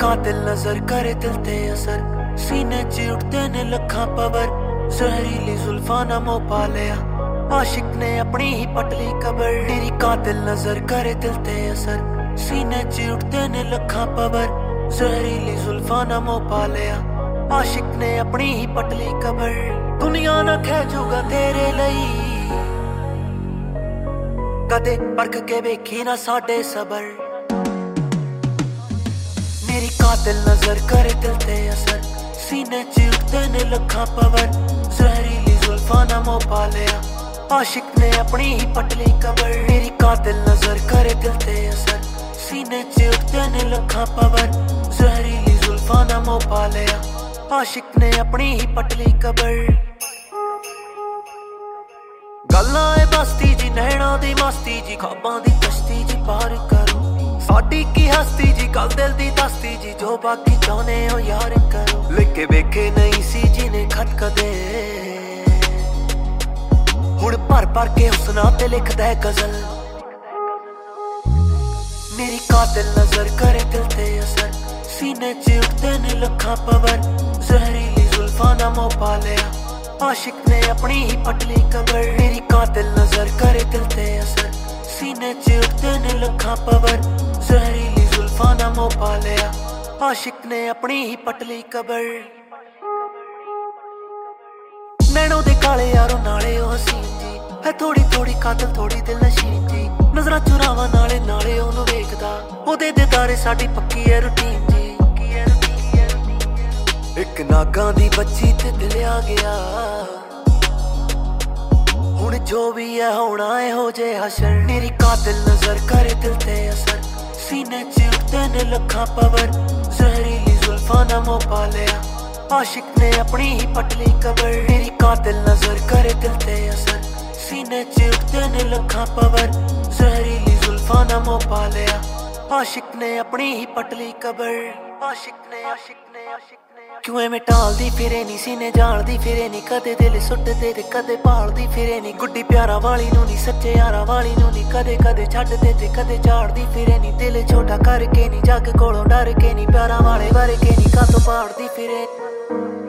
कातिल नजर करे दिल ते असर, सीने च उठते ने लखा पवर, जहरीली जुल्फा ना मोह पा लिया, आशिक ने अपनी ही पटली कबर। मेरी कातिल नजर करे दिल ते असर, सीने च उठते ने लखा पवर, जहरीली जुल्फा ना मोह पा लिया, आशिक ने अपनी ही पटली कबर। दुनिया ना खैजूगा तेरे लई, कदे परख के वेखी ना साडे सबर। मेरी कातिल नजर करे दिल ते असर, सीने च उठते ने लखा पवर, जहरीली जुल्फा ना मोह पा लिया, आशिक ने अपनी ही पटली कबर। मेरी कातिल नजर करे दिल ते असर, सीने च उठते ने लखा पवर, जहरीली जुल्फा ना मोह पा लिया, आशिक ने अपनी ही पटली कबर। गल्लां ए बस्ती जी नैना दी मस्ती जी, खाबां दी कश्ती जी पार करो, साडी की हस्ती जी कल दिल दी दस्ती जी, जो बाकी चाहने हो यार करो। लिखे वेखे नहीं सी जिने खत कदे, हुण भर भर के हुस्ना ते लिखदा है गजल। मेरी कातिल नजर करे दिल ते असर, सीने च उठते ने लखा पवर, जहरीली जुल्फा ना मोह पा लिया, आशिक ने अपनी ही पटली कबर। मेरी कातिल नजर करे दिल ते असर, सीने च उठते ने लखा पवर, जहरीली जुल्फा ना मोह पा लिया, आशिक ने अपनी ही पटली कबर। नैनों दे काले यारों नाले ओ हसीन जी, है थोड़ी थोड़ी कातिल थोड़ी दिल नशीन जी, नजरां चुरावां नाले नाले ओनू वेखदा, ओदे दीदारे साडी पक्की है रूटीन जी। एक नागां दी बच्ची ते दिल आ गया, हुण जो भी है होना है हो जे हशर। मेरी कातिल नजर करे दिल ते असर, सीने च उठते ने लखा पवर, जहरीली जुल्फा ना मोह पा लिया, आशिक ने अपनी ही पटली कबर। मेरी कातिल नजर करे दिल ते असर, सीने च उठते ने लखा पवर, जहरीली जुल्फा ना मोह पा लिया, आशिक ने अपनी ही पटली कबर। आशिक ने क्यों एवें टालदी फिरे नी, सीने जालदी फिरे नी, कदे दिल सुटदे ते कदे भालदी फिरे नी, गुड्डी प्यारा वाली नू नी सच्चे यारा वाली नू नी, कदे कदे छड्डदे ते कदे झाड़दी फिरे नी, दिल छोटा करके नी, जग कोलों डर के नी, प्यारा वाले वर के नी, कातों पाड़दी फिरे।